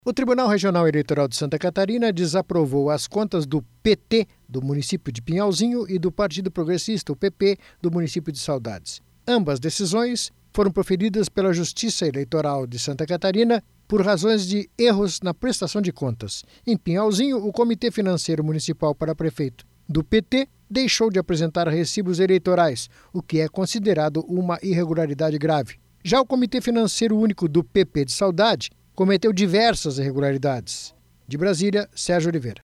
O Tribunal Regional Eleitoral de Santa Catarina desaprovou as contas do PT do município de Pinhalzinho e do Partido Progressista, o PP, do município de Saudades. Ambas decisões foram proferidas pela Justiça Eleitoral de Santa Catarina por razões de erros na prestação de contas. Em Pinhalzinho, o Comitê Financeiro Municipal para Prefeito do PT deixou de apresentar recibos eleitorais, o que é considerado uma irregularidade grave. Já o Comitê Financeiro Único do PP de Saudade cometeu diversas irregularidades. De Brasília, Sérgio Oliveira.